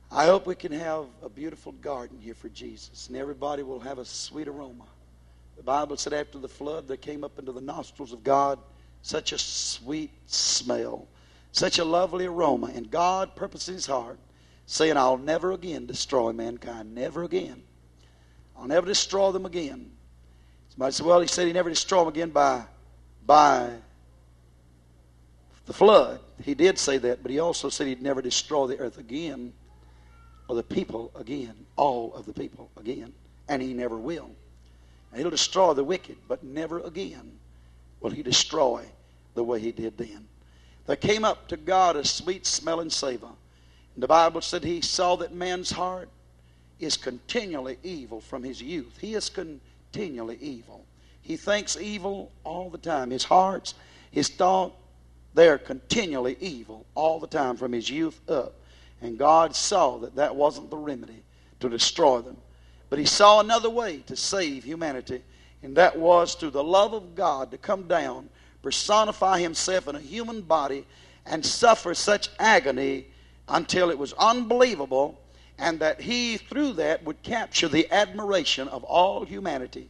I hope we can have a beautiful garden here for Jesus, and everybody will have a sweet aroma. The Bible said after the flood, there came up into the nostrils of God such a sweet smell, such a lovely aroma. And God purposed in His heart, saying, I'll never again destroy mankind. Never again. I'll never destroy them again. Somebody said, well, He said He never destroyed them again by the flood. He did say that, but He also said He'd never destroy the earth again, or the people again, all of the people again. And He never will. And He'll destroy the wicked, but never again will He destroy the way He did then. There came up to God a sweet smelling savor. And the Bible said He saw that man's heart is continually evil from his youth. He is continually evil. He thinks evil all the time. His hearts, his thought, they're continually evil all the time from his youth up. And God saw that that wasn't the remedy to destroy them. But He saw another way to save humanity, and that was through the love of God to come down, personify Himself in a human body, and suffer such agony until it was unbelievable, and that He, through that, would capture the admiration of all humanity.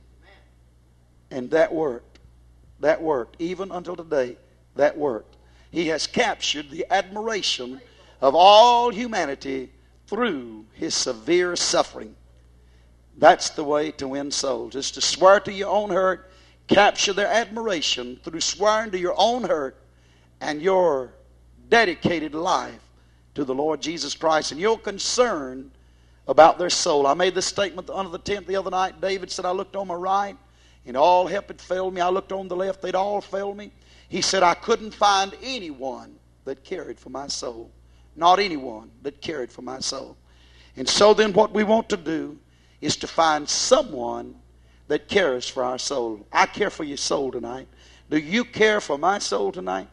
And that worked. That worked. Even until today, that worked. He has captured the admiration of all humanity through His severe suffering. That's the way to win souls, is to swear to your own hurt, capture their admiration through swearing to your own hurt and your dedicated life to the Lord Jesus Christ, and your concern about their soul. I made this statement under the tent the other night. David said, I looked on my right, and all help had failed me. I looked on the left, they'd all failed me. He said, I couldn't find anyone that cared for my soul. Not anyone that cared for my soul. And so then what we want to do is to find someone that cares for our soul. I care for your soul tonight. Do you care for my soul tonight?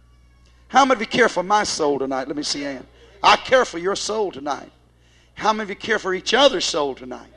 How many of you care for my soul tonight? Let me see your hand. I care for your soul tonight. How many of you care for each other's soul tonight?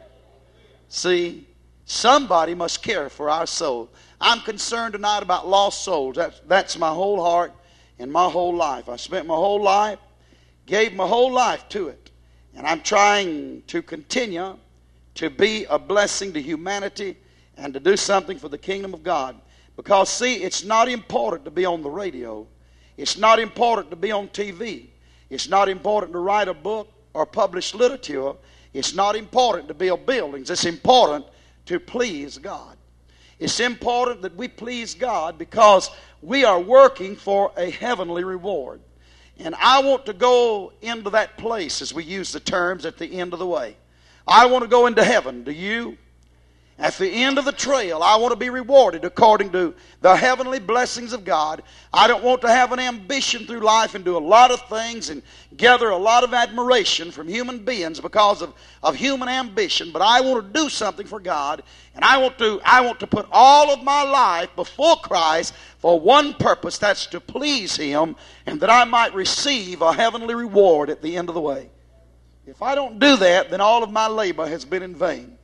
See, somebody must care for our soul. I'm concerned tonight about lost souls. That's my whole heart and my whole life. I spent my whole life, gave my whole life to it. And I'm trying to continue to be a blessing to humanity and to do something for the kingdom of God. Because, see, it's not important to be on the radio. It's not important to be on TV. It's not important to write a book or publish literature. It's not important to build buildings. It's important to please God. It's important that we please God because we are working for a heavenly reward. And I want to go into that place, as we use the terms, at the end of the way. I want to go into heaven. Do you? At the end of the trail, I want to be rewarded according to the heavenly blessings of God. I don't want to have an ambition through life and do a lot of things and gather a lot of admiration from human beings because of human ambition. But I want to do something for God, and I want to put all of my life before Christ for one purpose. That's to please Him, and that I might receive a heavenly reward at the end of the way. If I don't do that, then all of my labor has been in vain.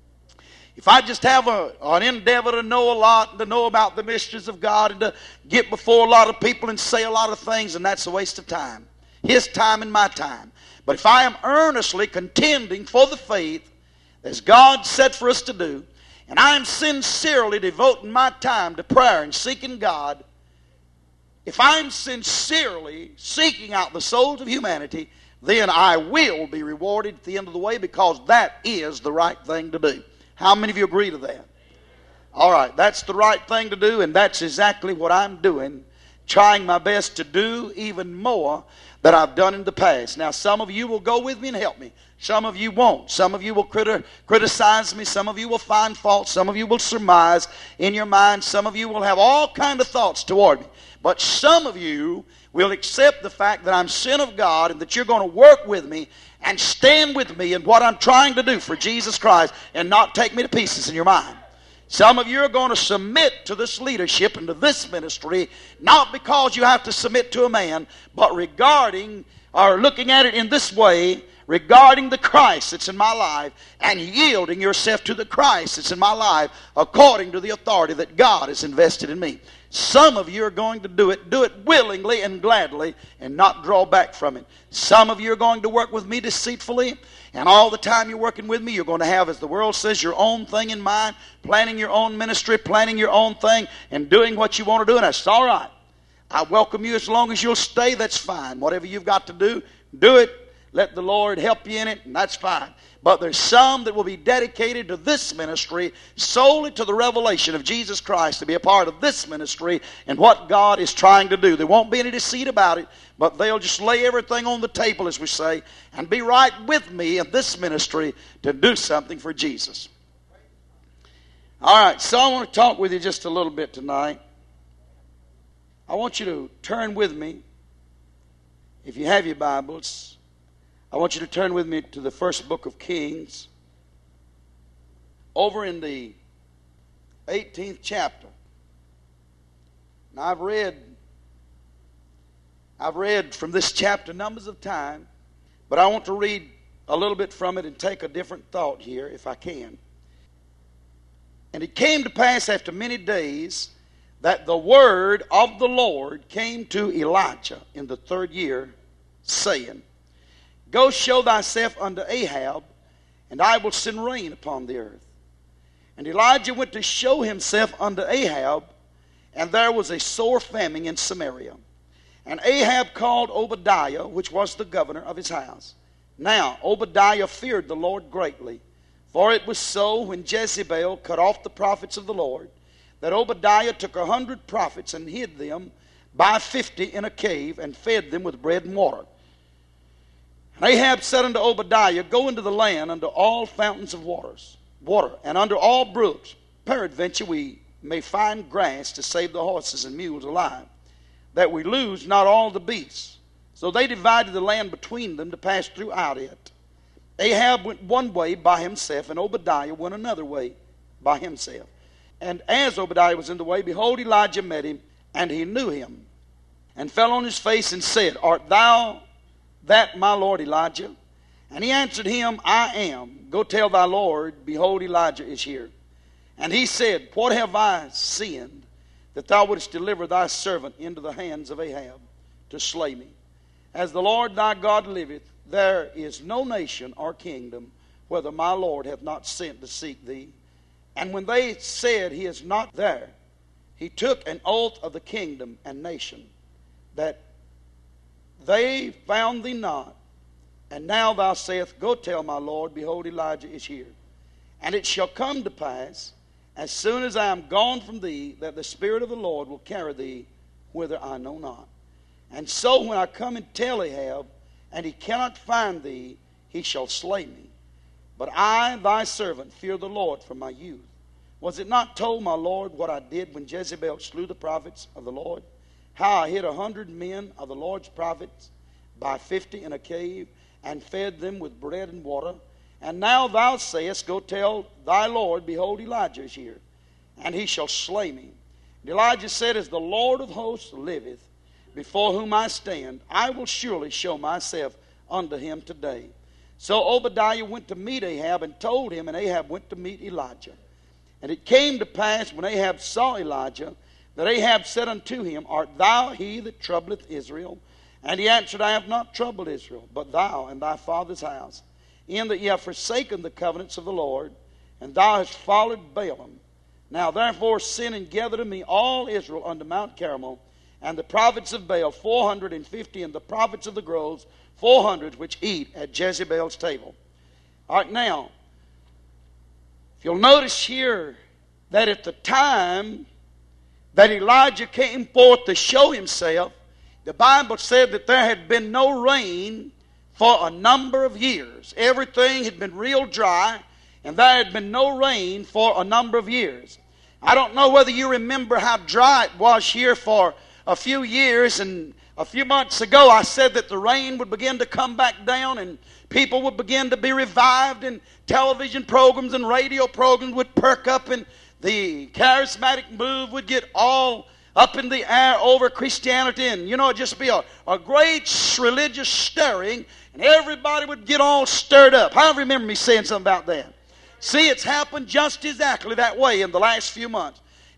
If I just have an endeavor to know a lot, and to know about the mysteries of God, and to get before a lot of people and say a lot of things, then that's a waste of time. His time and my time. But if I am earnestly contending for the faith, as God said for us to do, and I am sincerely devoting my time to prayer and seeking God, if I am sincerely seeking out the souls of humanity, then I will be rewarded at the end of the way, because that is the right thing to do. How many of you agree to that? All right, that's the right thing to do, and that's exactly what I'm doing, trying my best to do even more than I've done in the past. Now, some of you will go with me and help me. Some of you won't. Some of you will criticize me. Some of you will find fault. Some of you will surmise in your mind. Some of you will have all kinds of thoughts toward me. But some of you will accept the fact that I'm sin of God, and that you're going to work with me and stand with me in what I'm trying to do for Jesus Christ, and not take me to pieces in your mind. Some of you are going to submit to this leadership and to this ministry, not because you have to submit to a man, but regarding or looking at it in this way, regarding the Christ that's in my life, and yielding yourself to the Christ that's in my life according to the authority that God has invested in me. Some of you are going to do it willingly and gladly and not draw back from it. Some of you are going to work with me deceitfully, and all the time you're working with me, you're going to have, as the world says, your own thing in mind, planning your own ministry, planning your own thing, and doing what you want to do, and that's all right. I welcome you as long as you'll stay, that's fine. Whatever you've got to do, do it. Let the Lord help you in it, and that's fine. But there's some that will be dedicated to this ministry, solely to the revelation of Jesus Christ, to be a part of this ministry and what God is trying to do. There won't be any deceit about it, but they'll just lay everything on the table, as we say, and be right with me in this ministry to do something for Jesus. All right, so I want to talk with you just a little bit tonight. I want you to turn with me, if you have your Bibles, I want you to turn with me to the first book of Kings, over in the 18th chapter. Now I've read from this chapter numbers of times, but I want to read a little bit from it and take a different thought here, if I can. And it came to pass after many days that the word of the Lord came to Elijah in the 3rd year, saying, Go show thyself unto Ahab, and I will send rain upon the earth. And Elijah went to show himself unto Ahab, and there was a sore famine in Samaria. And Ahab called Obadiah, which was the governor of his house. Now Obadiah feared the Lord greatly, for it was so when Jezebel cut off the prophets of the Lord, that Obadiah took 100 prophets and hid them by 50 in a cave, and fed them with bread and water. And Ahab said unto Obadiah, Go into the land unto all fountains of water, and unto all brooks. Peradventure we may find grass to save the horses and mules alive, that we lose not all the beasts. So they divided the land between them to pass throughout it. Ahab went one way by himself, and Obadiah went another way by himself. And as Obadiah was in the way, behold, Elijah met him, and he knew him, and fell on his face and said, Art thou that my Lord Elijah? And he answered him, I am. Go tell thy Lord, behold, Elijah is here. And he said, What have I sinned, that thou wouldest deliver thy servant into the hands of Ahab to slay me? As the Lord thy God liveth, there is no nation or kingdom whether my Lord hath not sent to seek thee. And when they said, He is not there, he took an oath of the kingdom and nation, that they found thee not. And now thou sayest, Go tell my Lord, behold, Elijah is here. And it shall come to pass, as soon as I am gone from thee, that the Spirit of the Lord will carry thee whither I know not. And so when I come and tell Ahab, and he cannot find thee, he shall slay me. But I, thy servant, fear the Lord from my youth. Was it not told, my Lord, what I did when Jezebel slew the prophets of the Lord? How I hid 100 men of the Lord's prophets by 50 in a cave, and fed them with bread and water. And now thou sayest, Go tell thy Lord, behold, Elijah is here, and he shall slay me. And Elijah said, As the Lord of hosts liveth, before whom I stand, I will surely show myself unto him today. So Obadiah went to meet Ahab, and told him, and Ahab went to meet Elijah. And it came to pass, when Ahab saw Elijah, that Ahab said unto him, Art thou he that troubleth Israel? And he answered, I have not troubled Israel, but thou and thy father's house, in that ye have forsaken the covenants of the Lord, and thou hast followed Baalim. Now therefore send and gather to me all Israel unto Mount Carmel, and the prophets of Baal 450, and the prophets of the groves 400, which eat at Jezebel's table. All right, now, if you'll notice here that at the time that Elijah came forth to show himself, the Bible said that there had been no rain for a number of years. Everything had been real dry, and there had been no rain for a number of years. I don't know whether you remember how dry it was here for a few years, and a few months ago I said that the rain would begin to come back down, and people would begin to be revived, and television programs and radio programs would perk up, and the charismatic move would get all up in the air over Christianity, and it'd just be a great religious stirring, and everybody would get all stirred up. I remember me saying something about that. See, it's happened just exactly that way in the last few months.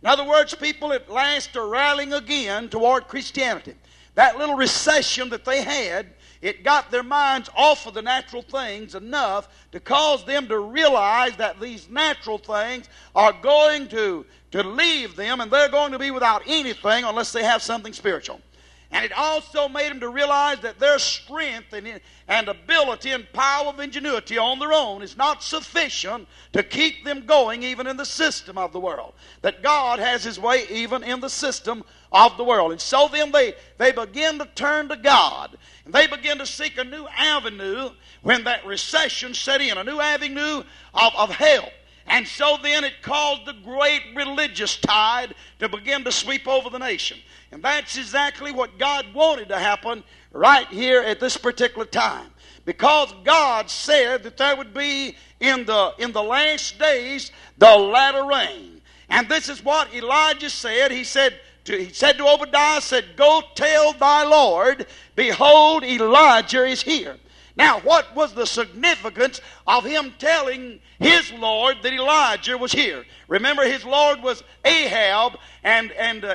In other words, people at last are rallying again toward Christianity. That little recession that they had, it got their minds off of the natural things enough to cause them to realize that these natural things are going to leave them, and they're going to be without anything unless they have something spiritual. And it also made them to realize that their strength and ability and power of ingenuity on their own is not sufficient to keep them going even in the system of the world. That God has His way even in the system of the world. And so then they begin to turn to God. And they begin to seek a new avenue when that recession set in, a new avenue of help. And so then it caused the great religious tide to begin to sweep over the nation. And that's exactly what God wanted to happen right here at this particular time. Because God said that there would be in the last days the latter rain. And this is what Elijah said. He said to Obadiah, "Go tell thy Lord, behold, Elijah is here." Now, what was the significance of him telling his Lord that Elijah was here? Remember, his Lord was Ahab, and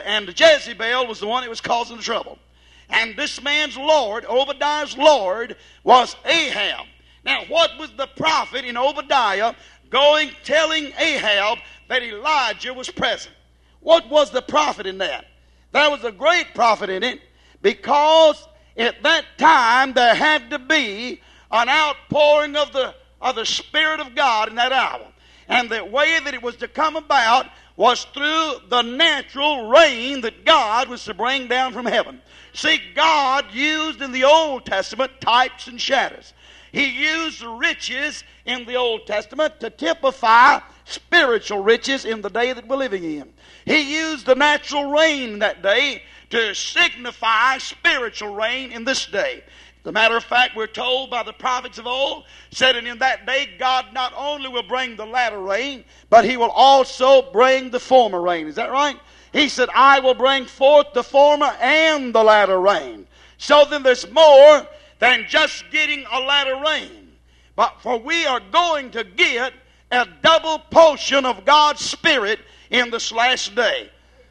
Jezebel was the one that was causing the trouble. And this man's Lord, Obadiah's Lord, was Ahab. Now, what was the prophet in Obadiah telling Ahab that Elijah was present? What was the prophet in that? There was a great prophet in it, because at that time there had to be an outpouring of the Spirit of God in that hour. And the way that it was to come about was through the natural rain that God was to bring down from heaven. See, God used in the Old Testament types and shadows. He used the riches in the Old Testament to typify spiritual riches in the day that we're living in. He used the natural rain that day to signify spiritual rain in this day. As a matter of fact, we're told by the prophets of old, said, "And in that day God not only will bring the latter rain, but He will also bring the former rain." Is that right? He said, "I will bring forth the former and the latter rain." So then there's more than just getting a latter rain. But for we are going to get a double portion of God's Spirit in this last day.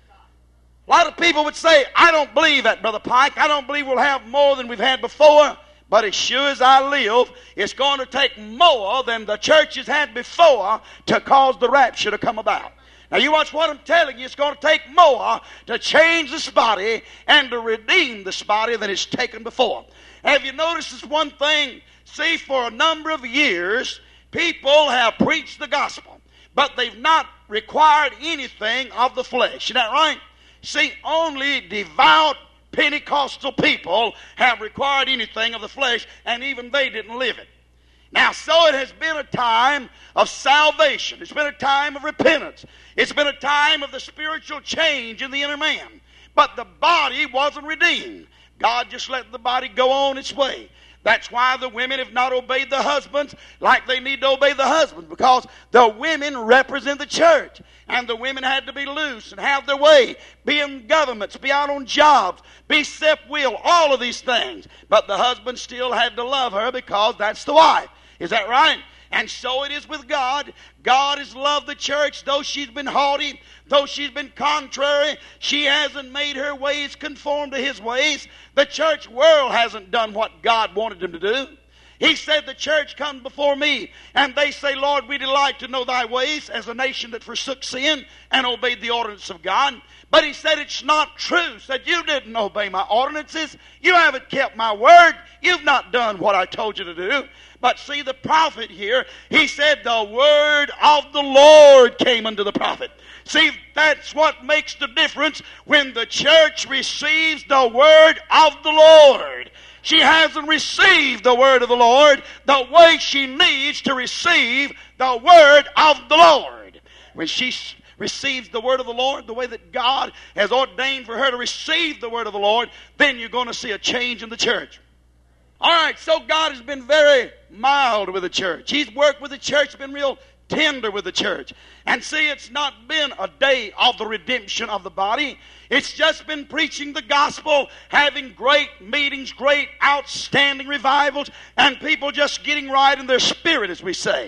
A lot of people would say, "I don't believe that, Brother Pike. I don't believe we'll have more than we've had before." But as sure as I live, it's going to take more than the church has had before to cause the rapture to come about. Now you watch what I'm telling you. It's going to take more to change this body and to redeem this body than it's taken before. Have you noticed this one thing? See, for a number of years, people have preached the gospel, but they've not required anything of the flesh. Isn't that right? See, only devout Pentecostal people have required anything of the flesh, and even they didn't live it. Now, so it has been a time of salvation. It's been a time of repentance. It's been a time of the spiritual change in the inner man. But the body wasn't redeemed. God just let the body go on its way. That's why the women have not obeyed the husbands like they need to obey the husbands, because the women represent the church. And the women had to be loose and have their way, be in governments, be out on jobs, be self-willed, all of these things. But the husband still had to love her because that's the wife. Is that right? And so it is with God. God has loved the church, though she's been haughty, though she's been contrary. She hasn't made her ways conform to His ways. The church world hasn't done what God wanted them to do. He said, "The church comes before me, and they say, Lord, we delight to know thy ways," as a nation that forsook sin and obeyed the ordinance of God. But He said, "It's not true." Said, "You didn't obey my ordinances. You haven't kept my word. You've not done what I told you to do." But see, the prophet here, he said, "The word of the Lord came unto the prophet." See, that's what makes the difference when the church receives the word of the Lord. She hasn't received the word of the Lord the way she needs to receive the word of the Lord. When she receives the word of the Lord the way that God has ordained for her to receive the word of the Lord, then you're going to see a change in the church. All right, so God has been very mild with the church. He's worked with the church, been real tender with the church. And see, it's not been a day of the redemption of the body. It's just been preaching the gospel, having great meetings, great outstanding revivals, and people just getting right in their spirit, as we say.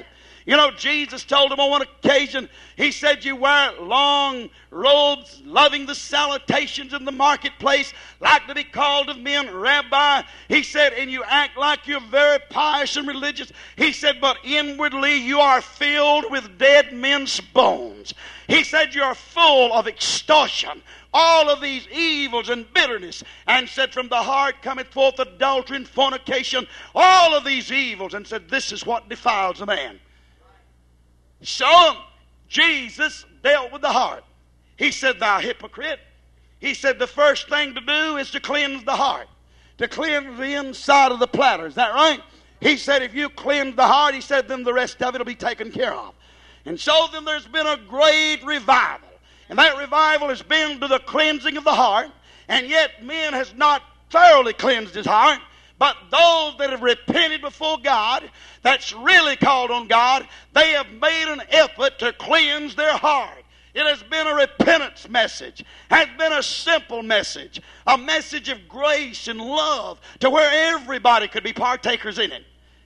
You know, Jesus told them on one occasion, He said, you wear long robes, loving the salutations in the marketplace, like to be called of men rabbi. He said, and you act like you're very pious and religious. He said, but inwardly you are filled with dead men's bones. He said, you're full of extortion, all of these evils and bitterness, and said, from the heart cometh forth adultery and fornication, all of these evils, and said, this is what defiles a man. So Jesus dealt with the heart. He said, thou hypocrite. He said, the first thing to do is to cleanse the heart, to cleanse the inside of the platter. Is that right? He said, if you cleanse the heart, he said, then the rest of it will be taken care of. And so then there's been a great revival. And that revival has been to the cleansing of the heart. And yet man has not thoroughly cleansed his heart. But those that have repented before God, that's really called on God, they have made an effort to cleanse their heart. It has been a repentance message, has been a simple message, a message of grace and love to where everybody could be partakers in it.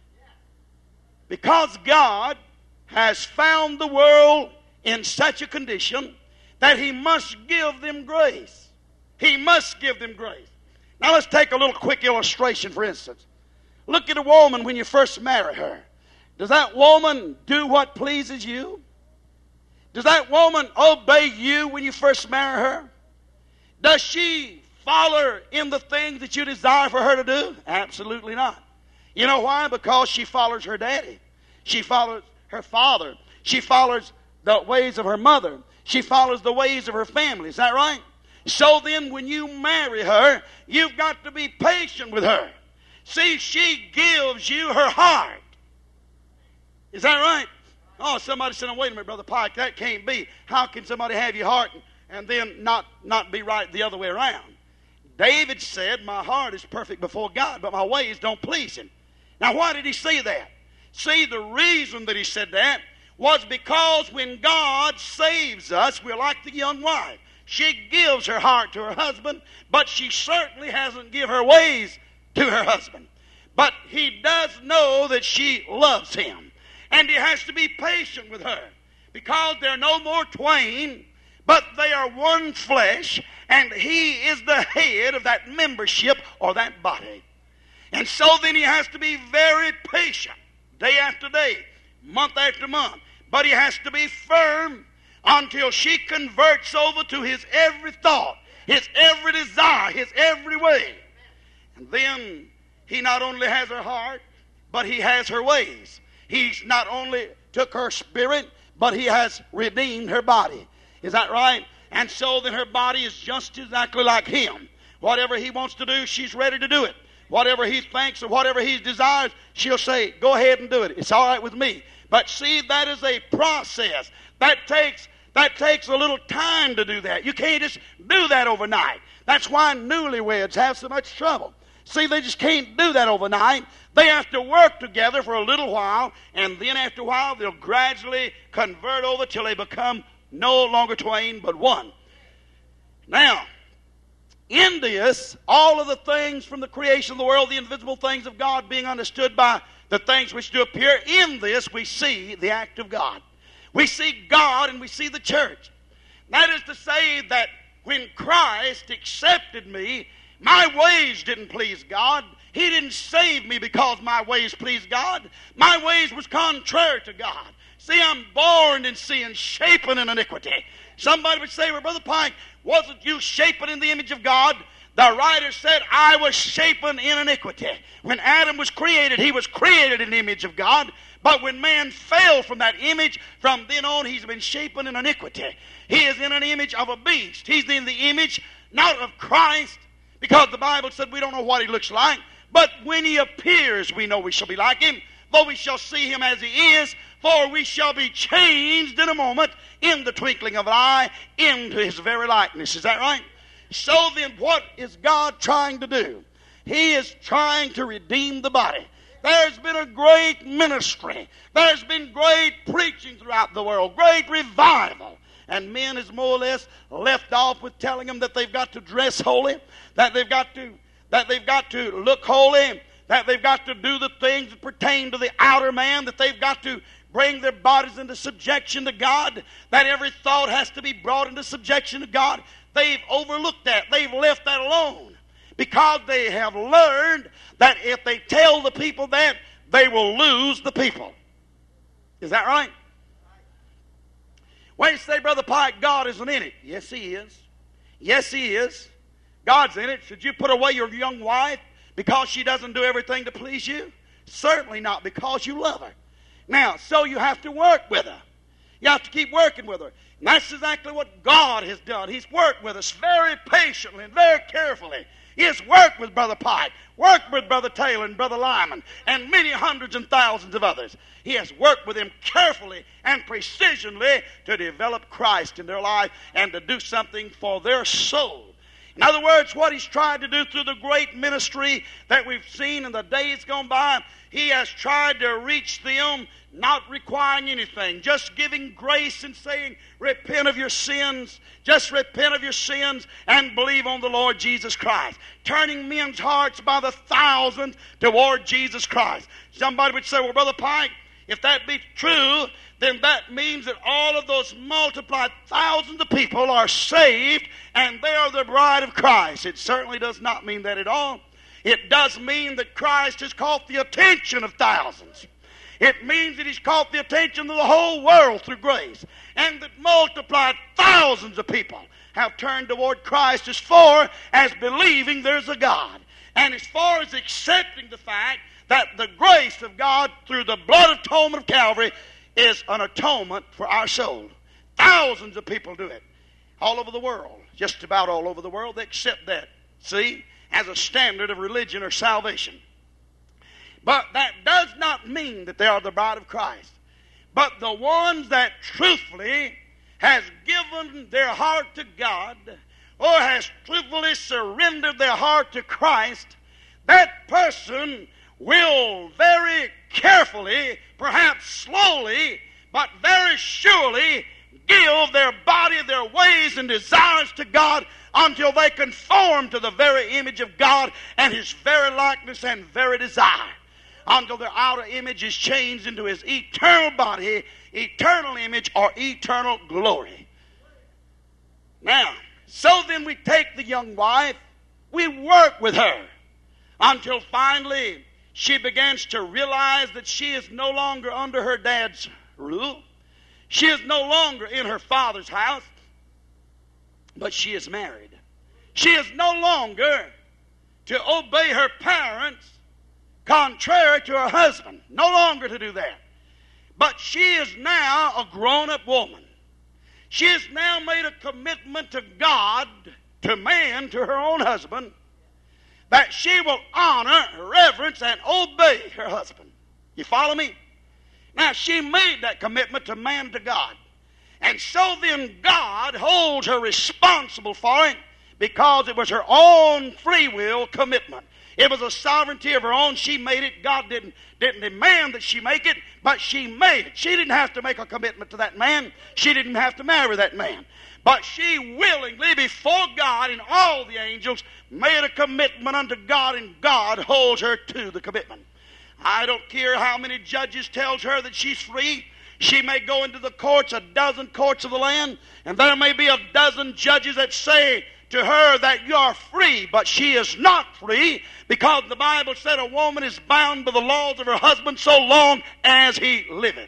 Because God has found the world in such a condition that He must give them grace. He must give them grace. Now let's take a little quick illustration, for instance. Look at a woman when you first marry her. Does that woman do what pleases you? Does that woman obey you when you first marry her? Does she follow in the things that you desire for her to do? Absolutely not. You know why? Because she follows her daddy. She follows her father. She follows the ways of her mother. She follows the ways of her family. Is that right? So then when you marry her, you've got to be patient with her. See, she gives you her heart. Is that right? Oh, somebody said, oh, wait a minute, Brother Pike, that can't be. How can somebody have your heart and then not be right the other way around? David said, my heart is perfect before God, but my ways don't please Him. Now, why did he say that? See, the reason that he said that was because when God saves us, we're like the young wife. She gives her heart to her husband, but she certainly hasn't given her ways to her husband. But he does know that she loves him. And he has to be patient with her. Because they're no more twain, but they are one flesh. And he is the head of that membership or that body. And so then he has to be very patient. Day after day, month after month. But he has to be firm until she converts over to his every thought, his every desire, his every way. And then he not only has her heart, but he has her ways. He's not only took her spirit, but he has redeemed her body. Is that right? And so then her body is just exactly like him. Whatever he wants to do, she's ready to do it. Whatever he thinks or whatever he desires, she'll say, go ahead and do it. It's all right with me. But see, that is a process. That takes a little time to do that. You can't just do that overnight. That's why newlyweds have so much trouble. See, they just can't do that overnight. They have to work together for a little while, and then after a while, they'll gradually convert over till they become no longer twain, but one. Now, in this, all of the things from the creation of the world, the invisible things of God being understood by the things which do appear, in this we see the act of God. We see God and we see the church. That is to say that when Christ accepted me, my ways didn't please God. He didn't save me because my ways pleased God. My ways was contrary to God. See, I'm born in sin, shapen in iniquity. Somebody would say, well, Brother Pike, wasn't you shapen in the image of God? The writer said, I was shapen in iniquity. When Adam was created, he was created in the image of God. But when man fell from that image, from then on he's been shapen in iniquity. He is in an image of a beast. He's in the image not of Christ, because the Bible said we don't know what he looks like. But when he appears, we know we shall be like him. For we shall see him as he is, for we shall be changed in a moment, in the twinkling of an eye, into his very likeness. Is that right? So then what is God trying to do? He is trying to redeem the body. There's been a great ministry. There's been great preaching throughout the world, great revival. And men is more or less left off with telling them that they've got to dress holy, that they've got to look holy, that they've got to do the things that pertain to the outer man, that they've got to bring their bodies into subjection to God, that every thought has to be brought into subjection to God. They've overlooked that. They've left that alone because they have learned that if they tell the people that, they will lose the people. Is that right? When you say, Brother Pike, God isn't in it. Yes, He is. Yes, He is. God's in it. Should you put away your young wife because she doesn't do everything to please you? Certainly not, because you love her. Now, so you have to work with her. You have to keep working with her. And that's exactly what God has done. He's worked with us very patiently and very carefully. He has worked with Brother Pike, worked with Brother Taylor and Brother Lyman, and many hundreds and thousands of others. He has worked with them carefully and precisionally to develop Christ in their life and to do something for their soul. In other words, what He's tried to do through the great ministry that we've seen in the days gone by, He has tried to reach them, not requiring anything, just giving grace and saying, repent of your sins, just repent of your sins and believe on the Lord Jesus Christ. Turning men's hearts by the thousands toward Jesus Christ. Somebody would say, well, Brother Pike, if that be true, then that means that all of those multiplied thousands of people are saved and they are the bride of Christ. It certainly does not mean that at all. It does mean that Christ has caught the attention of thousands. It means that He's caught the attention of the whole world through grace, and that multiplied thousands of people have turned toward Christ as far as believing there's a God, and as far as accepting the fact that the grace of God through the blood atonement of Calvary is an atonement for our soul. Thousands of people do it all over the world, just about all over the world. They accept that, see, as a standard of religion or salvation. But that does not mean that they are the bride of Christ. But the ones that truthfully has given their heart to God, or has truthfully surrendered their heart to Christ, that person will very carefully, perhaps slowly, but very surely give their body, their ways and desires to God until they conform to the very image of God and His very likeness and very desire. Until their outer image is changed into His eternal body, eternal image, or eternal glory. Now, so then we take the young wife, we work with her until finally she begins to realize that she is no longer under her dad's rule. She is no longer in her father's house, but she is married. She is no longer to obey her parents contrary to her husband. No longer to do that. But she is now a grown-up woman. She has now made a commitment to God, to man, to her own husband, that she will honor, reverence, and obey her husband. You follow me? Now, she made that commitment to man, to God. And so then God holds her responsible for it because it was her own free will commitment. It was a sovereignty of her own. She made it. God didn't demand that she make it, but she made it. She didn't have to make a commitment to that man. She didn't have to marry that man. But she willingly, before God and all the angels, made a commitment unto God, and God holds her to the commitment. I don't care how many judges tells her that she's free. She may go into the courts, a dozen courts of the land, and there may be a dozen judges that say to her that you are free, but she is not free, because the Bible said a woman is bound by the laws of her husband so long as he liveth.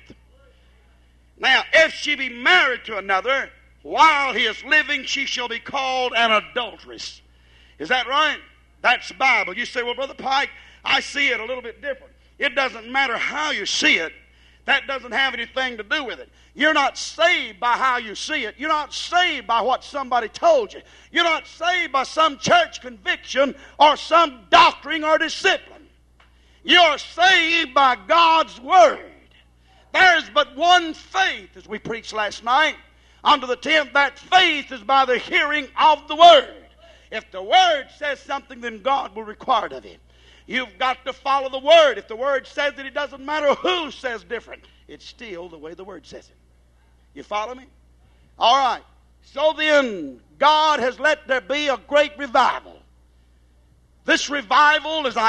Now, if she be married to another, while he is living, she shall be called an adulteress. Is that right? That's the Bible. You say, well, Brother Pike, I see it a little bit different. It doesn't matter how you see it. That doesn't have anything to do with it. You're not saved by how you see it. You're not saved by what somebody told you. You're not saved by some church conviction or some doctrine or discipline. You're saved by God's Word. There's but one faith, as we preached last night, under the 10th. That faith is by the hearing of the Word. If the Word says something, then God will require it of it. You've got to follow the Word. If the Word says that, it doesn't matter who says different. It's still the way the Word says it. You follow me? All right. So then, God has let there be a great revival. This revival, as I said, has not required that men live right.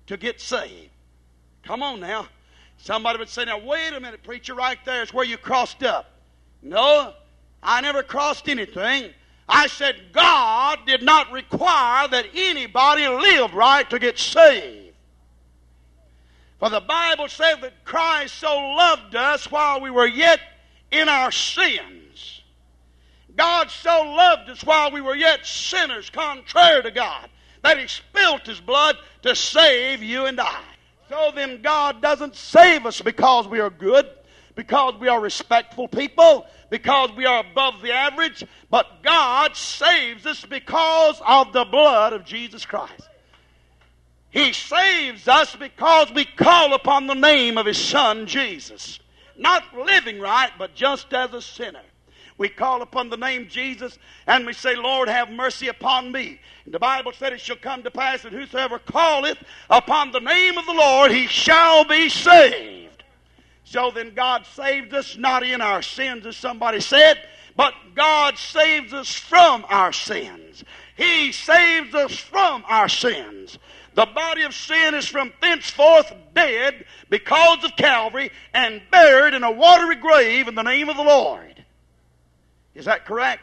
to get saved. Come on now. Somebody would say, now wait a minute, preacher, right there is where you crossed up. No, I never crossed anything. I said God did not require that anybody live right to get saved. For the Bible says that Christ so loved us while we were yet in our sins. God so loved us while we were yet sinners, contrary to God, that He spilt His blood to save you and I. So then God doesn't save us because we are good, because we are respectful people, because we are above the average, but God saves us because of the blood of Jesus Christ. He saves us because we call upon the name of His Son, Jesus. Not living right, but just as a sinner. We call upon the name Jesus and we say, Lord, have mercy upon me. And the Bible said it shall come to pass that whosoever calleth upon the name of the Lord, he shall be saved. So then God saved us not in our sins, as somebody said, but God saves us from our sins. He saves us from our sins. The body of sin is from thenceforth dead because of Calvary and buried in a watery grave in the name of the Lord. Is that correct?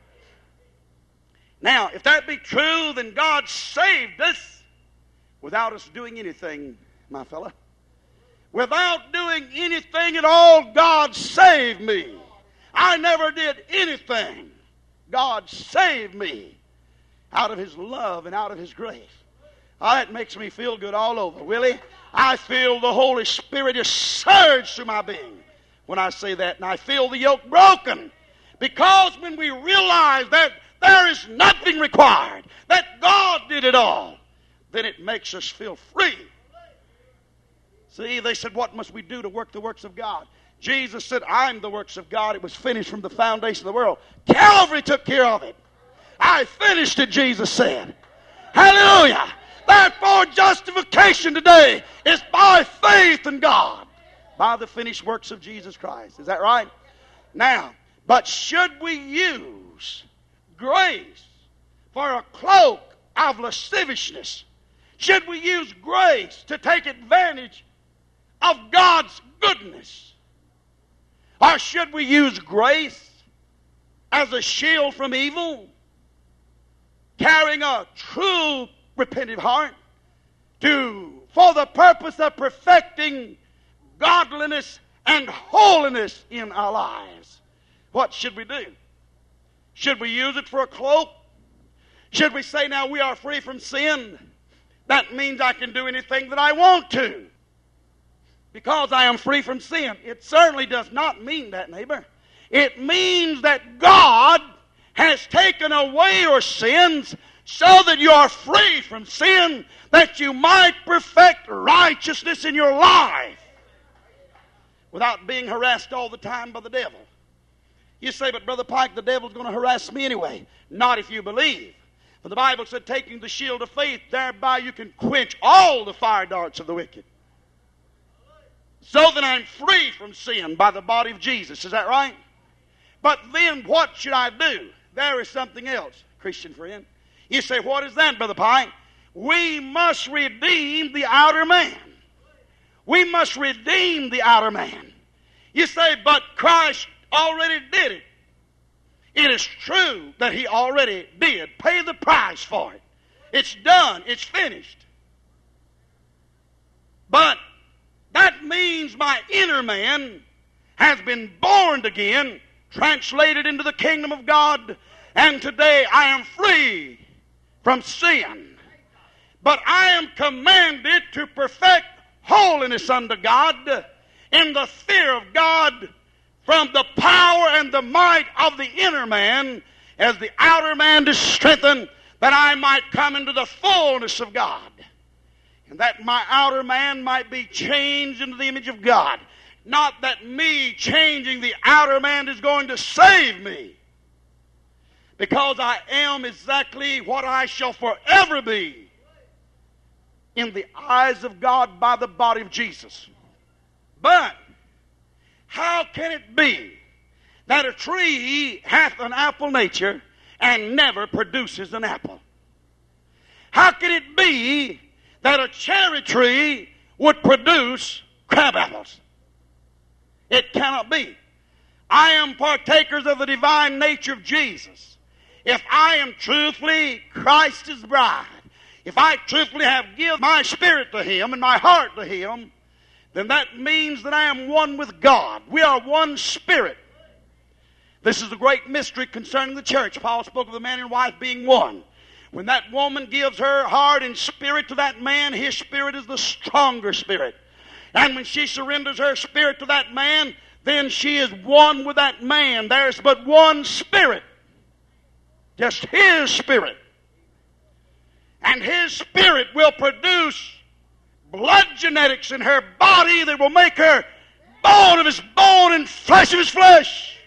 Now, if that be true, then God saved us without us doing anything, my fella. Without doing anything at all, God saved me. I never did anything. God saved me out of His love and out of His grace. That makes me feel good all over, Willie. I feel the Holy Spirit just surge through my being when I say that, and I feel the yoke broken. Because when we realize that there is nothing required, that God did it all, then it makes us feel free. See, they said, what must we do to work the works of God? Jesus said, I'm the works of God. It was finished from the foundation of the world. Calvary took care of it. I finished it, Jesus said. Hallelujah. Therefore, justification today is by faith in God, by the finished works of Jesus Christ. Is that right? Now, but should we use grace for a cloak of lasciviousness? Should we use grace to take advantage of God's goodness? Or should we use grace as a shield from evil, carrying a true repentant heart for the purpose of perfecting godliness and holiness in our lives? What should we do? Should we use it for a cloak? Should we say, now we are free from sin? That means I can do anything that I want to because I am free from sin. It certainly does not mean that, neighbor. It means that God has taken away your sins so that you are free from sin, that you might perfect righteousness in your life without being harassed all the time by the devil. You say, but Brother Pike, the devil's going to harass me anyway. Not if you believe. For the Bible said, taking the shield of faith, thereby you can quench all the fire darts of the wicked. So that I'm free from sin by the body of Jesus. Is that right? But then what should I do? There is something else, Christian friend. You say, what is that, Brother Pike? We must redeem the outer man. We must redeem the outer man. You say, but Christ already did it. It is true that He already did. Pay the price for it. It's done. It's finished. But that means my inner man has been born again, translated into the kingdom of God, and today I am free from sin. But I am commanded to perfect holiness unto God in the fear of God, from the power and the might of the inner man, as the outer man is strengthened, that I might come into the fullness of God. And that my outer man might be changed into the image of God. Not that me changing the outer man is going to save me, because I am exactly what I shall forever be in the eyes of God by the body of Jesus. But how can it be that a tree hath an apple nature and never produces an apple? How can it be that a cherry tree would produce crab apples. It cannot be. I am partakers of the divine nature of Jesus. If I am truthfully Christ's bride, if I truthfully have given my spirit to Him and my heart to Him, then that means that I am one with God. We are one spirit. This is the great mystery concerning the church. Paul spoke of the man and wife being one. When that woman gives her heart and spirit to that man, his spirit is the stronger spirit. And when she surrenders her spirit to that man, then she is one with that man. There's but one spirit. Just his spirit. And his spirit will produce blood genetics in her body that will make her bone of his bone and flesh of his flesh.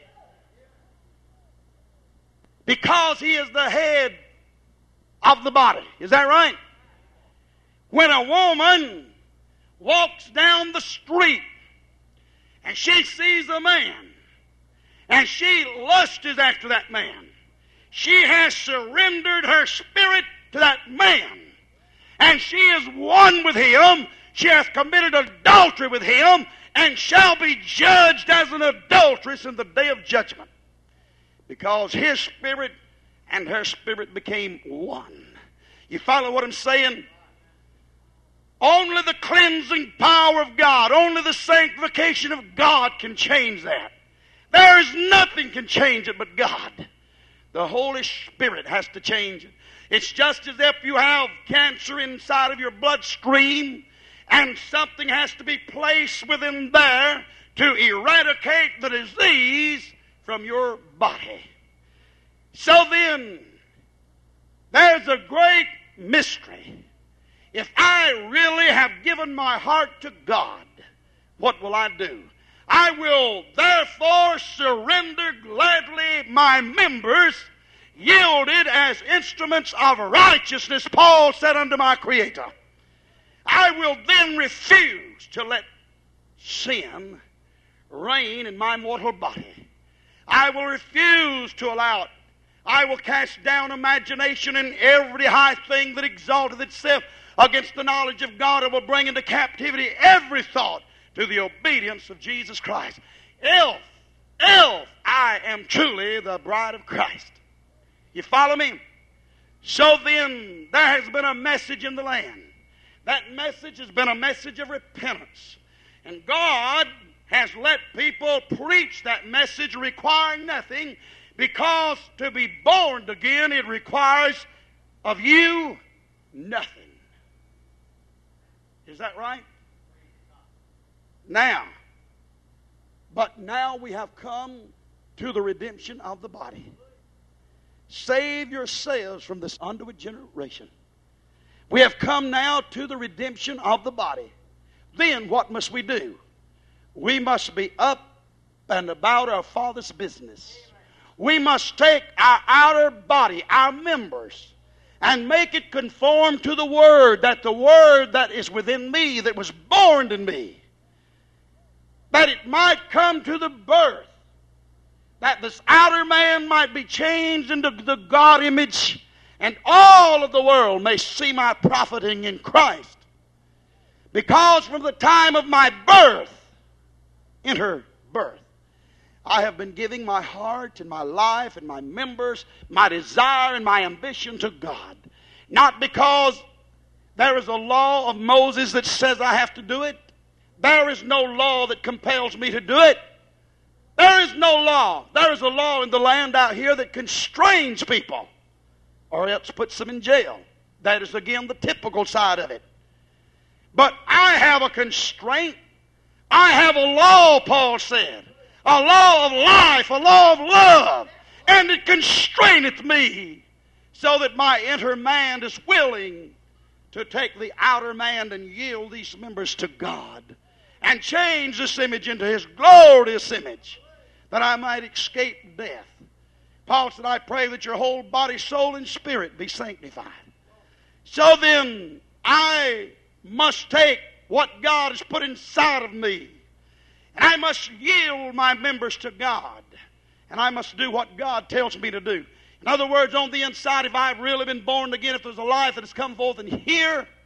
Because he is the head of the body. Is that right? When a woman walks down the street and she sees a man and she lusts after that man, she has surrendered her spirit to that man. And she is one with him. She hath committed adultery with him and shall be judged as an adulteress in the day of judgment. Because his spirit and her spirit became one. You follow what I'm saying? Only the cleansing power of God, only the sanctification of God can change that. There is nothing can change it but God. The Holy Spirit has to change it. It's just as if you have cancer inside of your bloodstream and something has to be placed within there to eradicate the disease from your body. So then, there's a great mystery. If I really have given my heart to God, what will I do? I will therefore surrender gladly my members, yielded as instruments of righteousness, Paul said unto my Creator. I will then refuse to let sin reign in my mortal body. I will refuse to allow it. I will cast down imagination and every high thing that exalteth itself against the knowledge of God. I will bring into captivity every thought to the obedience of Jesus Christ. If I am truly the bride of Christ. You follow me? So then, there has been a message in the land. That message has been a message of repentance. And God has let people preach that message requiring nothing, because to be born again, it requires of you nothing. Is that right? But now we have come to the redemption of the body. Save yourselves from this underward generation. We have come now to the redemption of the body. Then what must we do? We must be up and about our Father's business. We must take our outer body, our members, and make it conform to the Word, that the Word that is within me, that was born in me, that it might come to the birth, that this outer man might be changed into the God image, and all of the world may see my profiting in Christ. Because from the time of my birth, enter birth, I have been giving my heart and my life and my members, my desire and my ambition to God. Not because there is a law of Moses that says I have to do it. There is no law that compels me to do it. There is no law. There is a law in the land out here that constrains people or else puts them in jail. That is, again, the typical side of it. But I have a constraint. I have a law, Paul said. A law of life, a law of love. And it constraineth me so that my inner man is willing to take the outer man and yield these members to God and change this image into His glorious image, that I might escape death. Paul said, I pray that your whole body, soul, and spirit be sanctified. So then, I must take what God has put inside of me, and I must yield my members to God, and I must do what God tells me to do. In other words, on the inside, if I've really been born again, if there's a life that has come forth in here,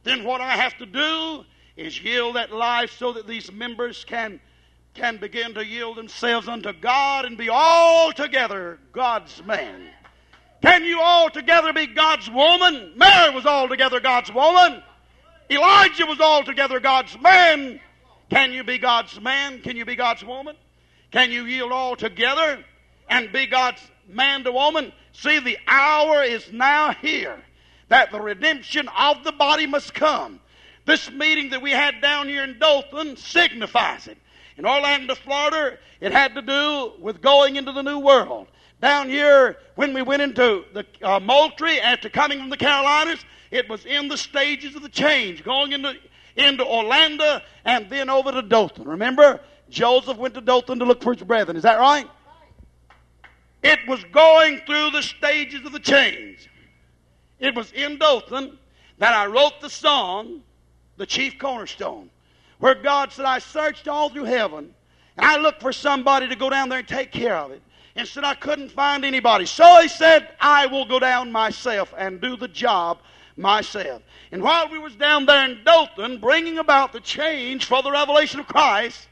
then what I have to do is yield that life so that these members can begin to yield themselves unto God and be altogether God's man. Can you altogether be God's woman? Mary was altogether God's woman. Elijah was altogether God's man. Can you be God's man? Can you be God's woman? Can you yield altogether and be God's man to woman? See, the hour is now here that the redemption of the body must come. This meeting that we had down here in Dothan signifies it. In Orlando, Florida, it had to do with going into the new world. Down here, when we went into the Moultrie after coming from the Carolinas, it was in the stages of the change, going into Orlando and then over to Dothan. Remember, Joseph went to Dothan to look for his brethren. Is that right? It was going through the stages of the change. It was in Dothan that I wrote the song, The Chief Cornerstone, where God said, I searched all through heaven, and I looked for somebody to go down there and take care of it. And said I couldn't find anybody. So he said, I will go down myself and do the job myself. And while we was down there in Dothan, bringing about the change for the revelation of Christ,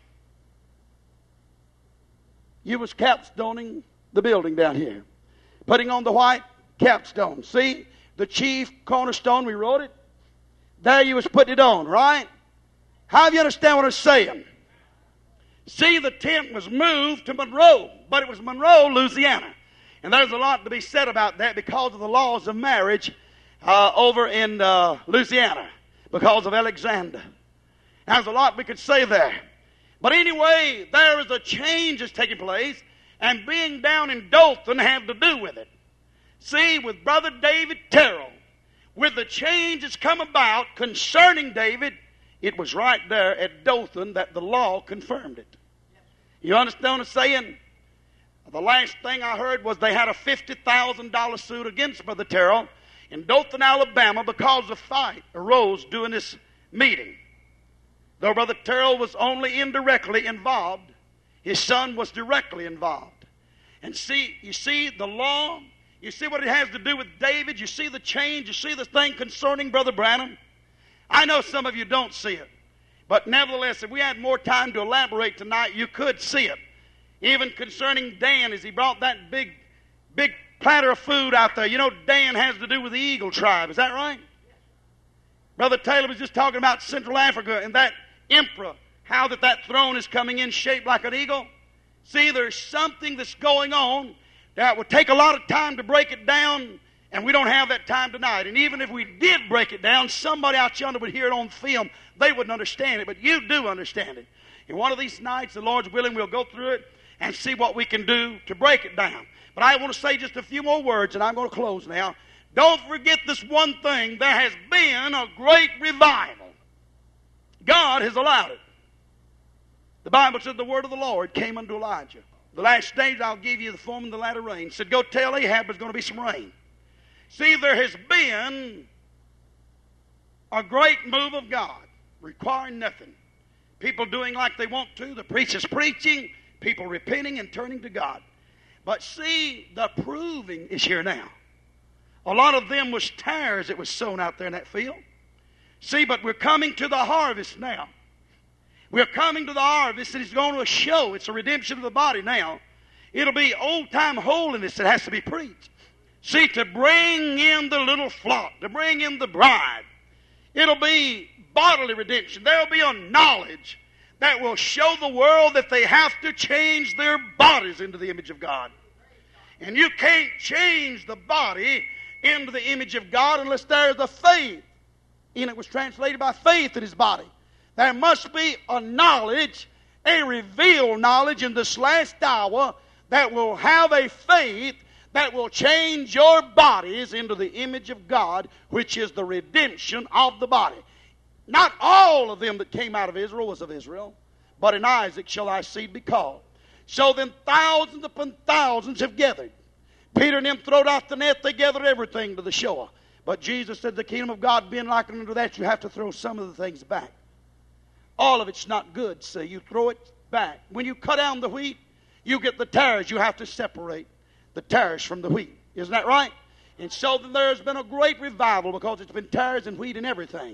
you was capstoning the building down here. Putting on the white capstone. See, the chief cornerstone, we wrote it. There you was putting it on, right? How do you understand what I'm saying? See, the tent was moved to Monroe, but it was Monroe, Louisiana. And there's a lot to be said about that because of the laws of marriage over in Louisiana, because of Alexander. There's a lot we could say there. But anyway, there is a change that's taking place, and being down in Dothan have to do with it. See, with Brother David Terrell, with the change that's come about concerning David, it was right there at Dothan that the law confirmed it. You understand what I'm saying? The last thing I heard was they had a $50,000 suit against Brother Terrell in Dothan, Alabama, because a fight arose during this meeting. Though Brother Terrell was only indirectly involved, his son was directly involved. And see, you see the law, you see what it has to do with David, you see the change, you see the thing concerning Brother Branham. I know some of you don't see it. But nevertheless, if we had more time to elaborate tonight, you could see it. Even concerning Dan, as he brought that big platter of food out there. You know, Dan has to do with the Eagle tribe. Is that right? Brother Taylor was just talking about Central Africa and that emperor, how that throne is coming in shaped like an eagle. See, there's something that's going on that would take a lot of time to break it down, and we don't have that time tonight. And even if we did break it down, somebody out yonder would hear it on film. They wouldn't understand it, but you do understand it. And one of these nights, the Lord's willing, we'll go through it and see what we can do to break it down. But I want to say just a few more words, and I'm going to close now. Don't forget this one thing. There has been a great revival. God has allowed it. The Bible said the word of the Lord came unto Elijah. The last days I'll give you the form of the latter rain. Said, go tell Ahab there's going to be some rain. See, there has been a great move of God, requiring nothing. People doing like they want to. The preacher's preaching. People repenting and turning to God. But see, the proving is here now. A lot of them was tares that was sown out there in that field. See, but we're coming to the harvest now. We're coming to the harvest, and it's going to show. It's a redemption of the body now. It'll be old-time holiness that has to be preached. See, to bring in the little flock, to bring in the bride. It'll be bodily redemption. There'll be a knowledge that will show the world that they have to change their bodies into the image of God. And you can't change the body into the image of God unless there is a faith. Enoch was translated by faith in his body. There must be a knowledge, a revealed knowledge in this last hour that will have a faith that will change your bodies into the image of God, which is the redemption of the body. Not all of them that came out of Israel was of Israel, but in Isaac shall thy seed be called. So then thousands upon thousands have gathered. Peter and them throwed out the net, they gathered everything to the shore. But Jesus said, the kingdom of God being likened unto that, you have to throw some of the things back. All of it's not good, see. You throw it back. When you cut down the wheat, you get the tares. You have to separate the tares from the wheat. Isn't that right? And so then there has been a great revival because it's been tares and wheat and everything.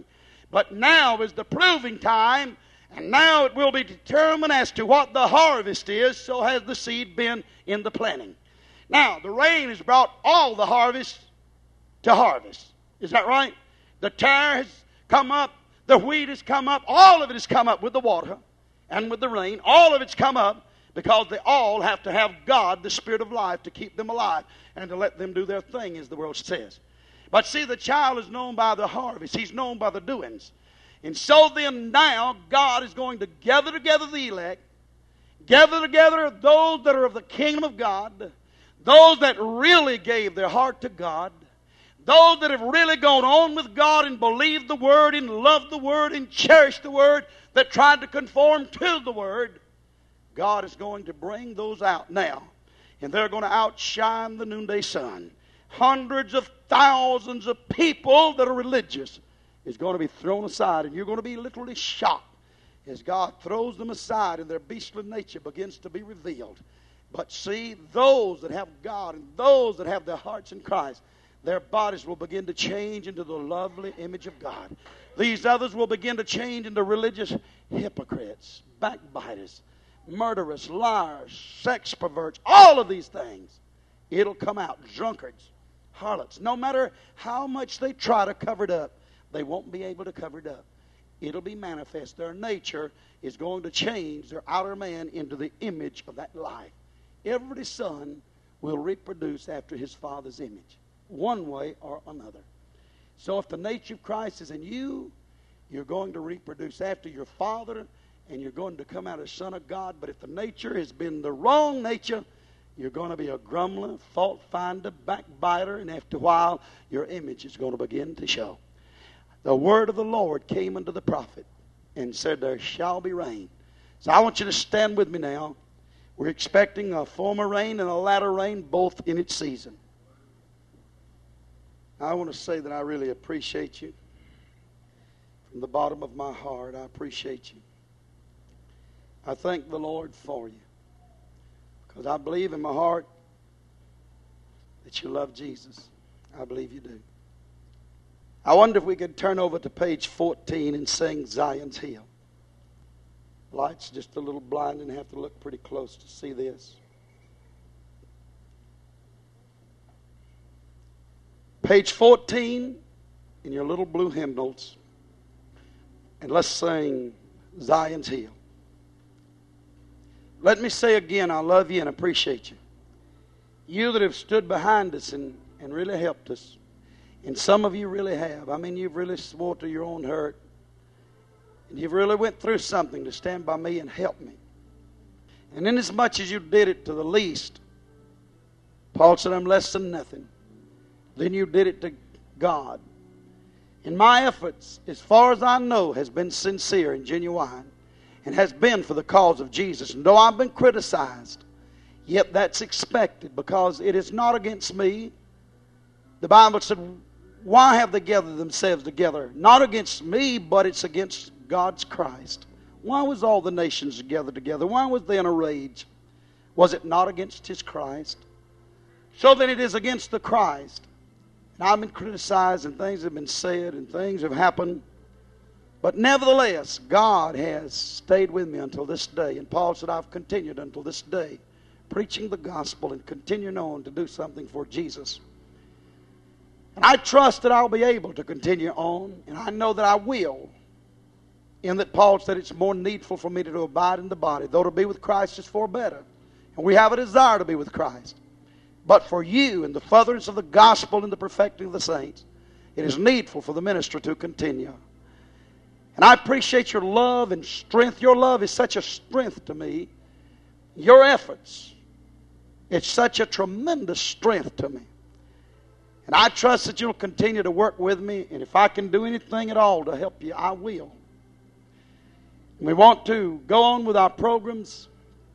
But now is the proving time, and now it will be determined as to what the harvest is, so has the seed been in the planting. Now, the rain has brought all the harvest to harvest. Is that right? The tare has come up, the wheat has come up, all of it has come up with the water and with the rain. All of it's come up because they all have to have God, the Spirit of life, to keep them alive and to let them do their thing, as the world says. But see, the child is known by the harvest. He's known by the doings. And so then now God is going to gather together the elect, gather together those that are of the kingdom of God, those that really gave their heart to God, those that have really gone on with God and believed the Word and loved the Word and cherished the Word, that tried to conform to the Word. God is going to bring those out now. And they're going to outshine the noonday sun. Hundreds of thousands of people that are religious is going to be thrown aside. And you're going to be literally shocked as God throws them aside and their beastly nature begins to be revealed. But see, those that have God and those that have their hearts in Christ, their bodies will begin to change into the lovely image of God. These others will begin to change into religious hypocrites, backbiters, murderers, liars, sex perverts, all of these things. It'll come out. Drunkards, harlots. No matter how much they try to cover it up, they won't be able to cover it up. It'll be manifest. Their nature is going to change their outer man into the image of that life. Every son will reproduce after his father's image, one way or another. So if the nature of Christ is in you, you're going to reproduce after your father, and you're going to come out as son of God. But if the nature has been the wrong nature, you're going to be a grumbler, fault finder, backbiter, and after a while, your image is going to begin to show. The word of the Lord came unto the prophet and said, there shall be rain. So I want you to stand with me now. We're expecting a former rain and a latter rain, both in its season. I want to say that I really appreciate you. From the bottom of my heart, I appreciate you. I thank the Lord for you. Because I believe in my heart that you love Jesus. I believe you do. I wonder if we could turn over to page 14 and sing Zion's Hill. Light's just a little blind and have to look pretty close to see this. Page 14 in your little blue hymnals. And let's sing Zion's Hill. Let me say again, I love you and appreciate you. You that have stood behind us and really helped us. And some of you really have. I mean, you've really swore to your own hurt. And you've really went through something to stand by me and help me. And inasmuch as you did it to the least, Paul said, I'm less than nothing. Then you did it to God. And my efforts, as far as I know, has been sincere and genuine. And has been for the cause of Jesus. And though I've been criticized, yet that's expected, because it is not against me. The Bible said, why have they gathered themselves together? Not against me, but it's against God's Christ. Why was all the nations gathered together? Why was they in a rage? Was it not against His Christ? So then it is against the Christ. And I've been criticized and things have been said and things have happened. But nevertheless, God has stayed with me until this day. And Paul said, I've continued until this day, preaching the gospel and continuing on to do something for Jesus. And I trust that I'll be able to continue on. And I know that I will. In that Paul said it's more needful for me to abide in the body, though to be with Christ is far better. And we have a desire to be with Christ. But for you, in the furtherance of the gospel and the perfecting of the saints, it is needful for the ministry to continue. And I appreciate your love and strength. Your love is such a strength to me. Your efforts, it's such a tremendous strength to me. And I trust that you'll continue to work with me. And if I can do anything at all to help you, I will. We want to go on with our programs.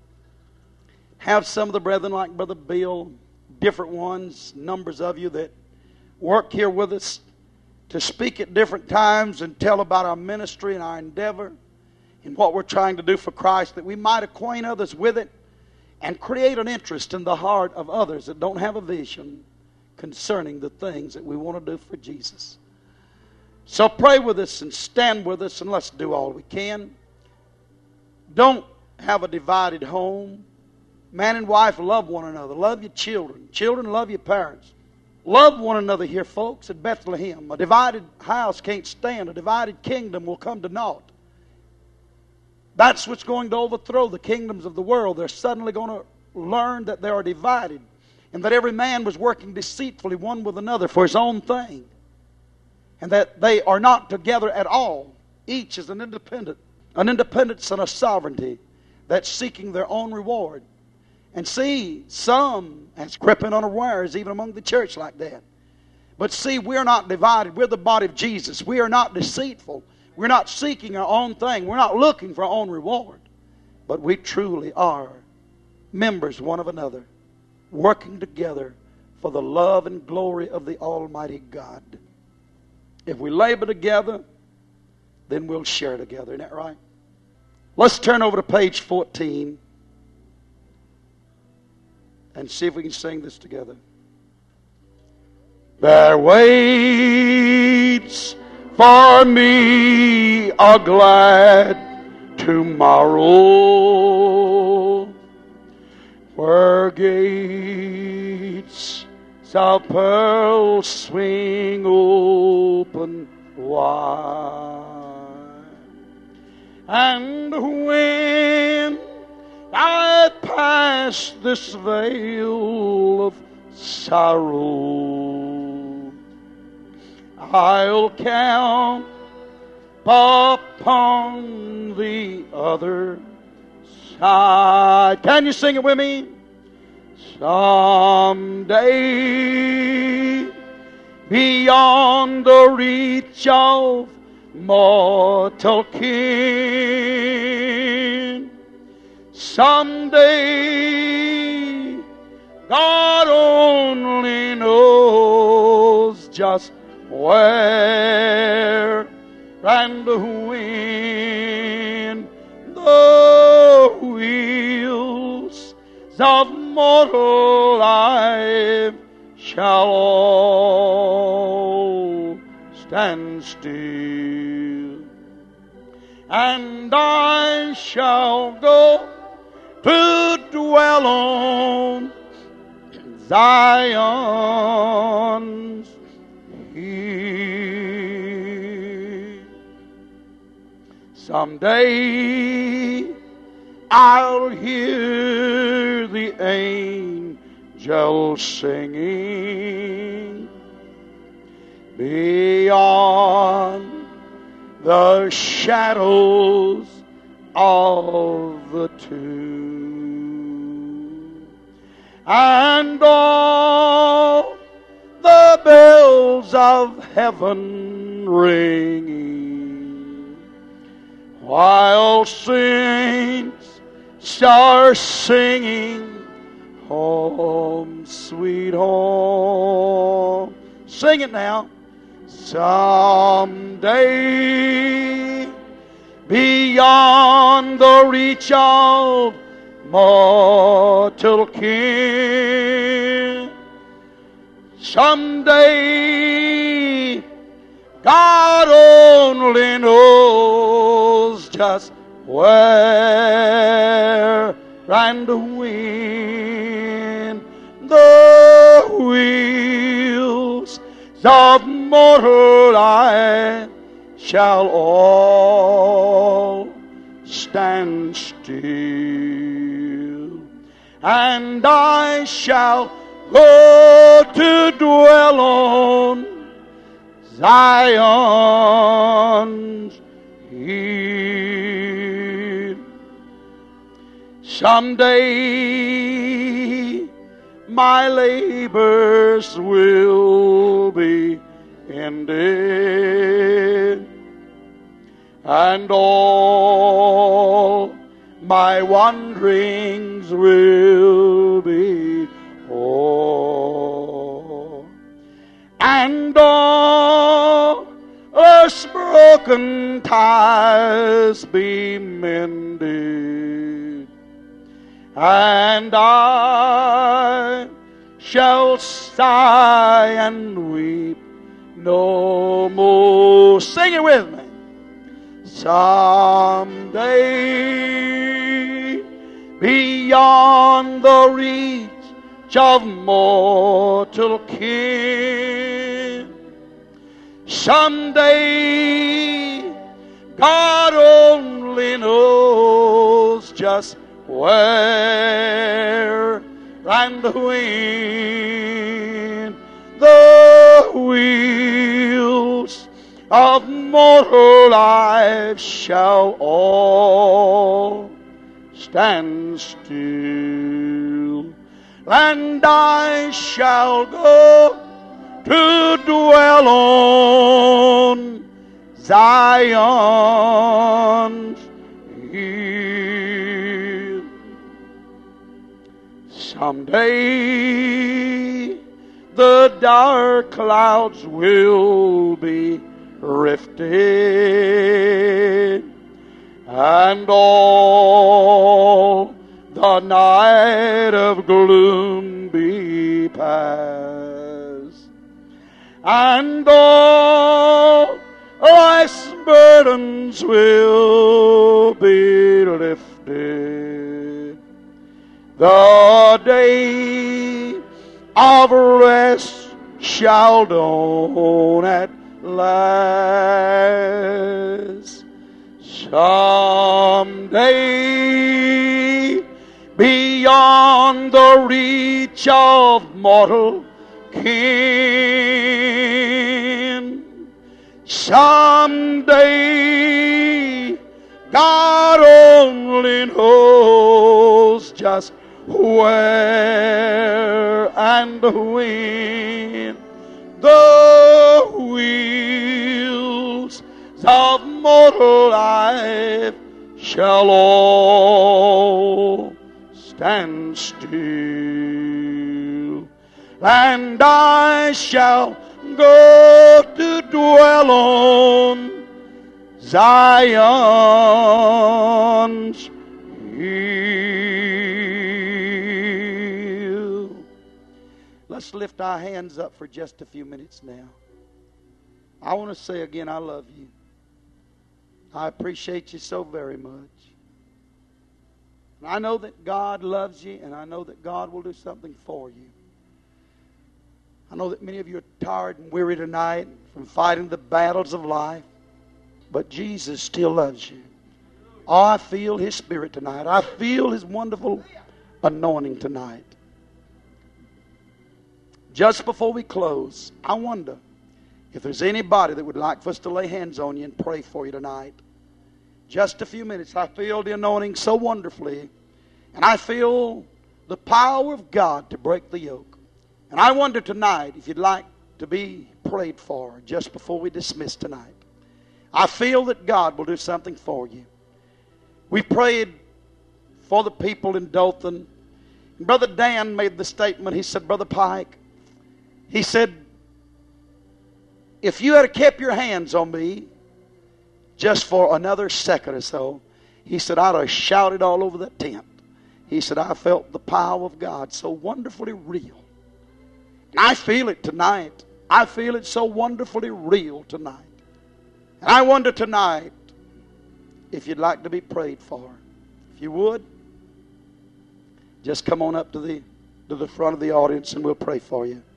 Have some of the brethren like Brother Bill, different ones, numbers of you that work here with us, to speak at different times and tell about our ministry and our endeavor and what we're trying to do for Christ, that we might acquaint others with it and create an interest in the heart of others that don't have a vision concerning the things that we want to do for Jesus. So pray with us and stand with us, and let's do all we can. Don't have a divided home. Man and wife, love one another. Love your children. Children, love your parents. Love one another here, folks, at Bethlehem. A divided house can't stand. A divided kingdom will come to naught. That's what's going to overthrow the kingdoms of the world. They're suddenly going to learn that they are divided, and that every man was working deceitfully one with another for his own thing, and that they are not together at all. Each is an independence and a sovereignty that's seeking their own reward. And see, some has crept in unawares even among the church like that. But see, we're not divided. We're the body of Jesus. We are not deceitful. We're not seeking our own thing. We're not looking for our own reward. But we truly are members one of another, working together for the love and glory of the Almighty God. If we labor together, then we'll share together. Isn't that right? Let's turn over to page 14 and see if we can sing this together. There waits for me a glad tomorrow, where gates of pearl swing open wide, and when I pass this veil of sorrow, I'll count upon the other side. Can you sing it with me? Someday, beyond the reach of mortal ken, someday, God only knows just where and when the wheels of mortal life shall all stand still, and I shall go to dwell on Zion's hill. Someday I'll hear the angels singing beyond the shadows of the tomb, and all the bells of heaven ringing, while saints are singing, home, sweet home. Sing it now. Someday, beyond the reach of mortal ken, someday, God only knows just where and when the wheels of mortal life shall all stand still, and I shall go to dwell on Zion's hill. Someday my labors will be ended, and all my wanderings will be o'er, and all earth's broken ties be mended, and I shall sigh and weep no more. Sing it with me. Someday, beyond the reach of mortal ken, someday, God only knows just where and when the wheels of mortal life shall all stand still, and I shall go to dwell on Zion's hill. Someday the dark clouds will be rifted, and all the night of gloom be past, and all life's burdens will be lifted. The day of rest shall dawn at last. Someday, beyond the reach of mortal ken, someday, God only knows just where and when the wheels of mortal life shall all stand still, and I shall go to dwell on Zion's hill. Let's lift our hands up for just a few minutes now. I want to say again, I love you. I appreciate you so very much. And I know that God loves you, and I know that God will do something for you. I know that many of you are tired and weary tonight from fighting the battles of life, but Jesus still loves you. Oh, I feel His Spirit tonight. I feel His wonderful anointing tonight. Just before we close, I wonder if there's anybody that would like for us to lay hands on you and pray for you tonight. Just a few minutes. I feel the anointing so wonderfully, and I feel the power of God to break the yoke. And I wonder tonight if you'd like to be prayed for just before we dismiss tonight. I feel that God will do something for you. We prayed for the people in Dothan. Brother Dan made the statement. He said, Brother Pike, he said, if you had kept your hands on me just for another second or so, he said, I'd have shouted all over that tent. He said, I felt the power of God so wonderfully real. And I feel it tonight. I feel it so wonderfully real tonight. And I wonder tonight if you'd like to be prayed for. If you would, just come on up to the front of the audience and we'll pray for you.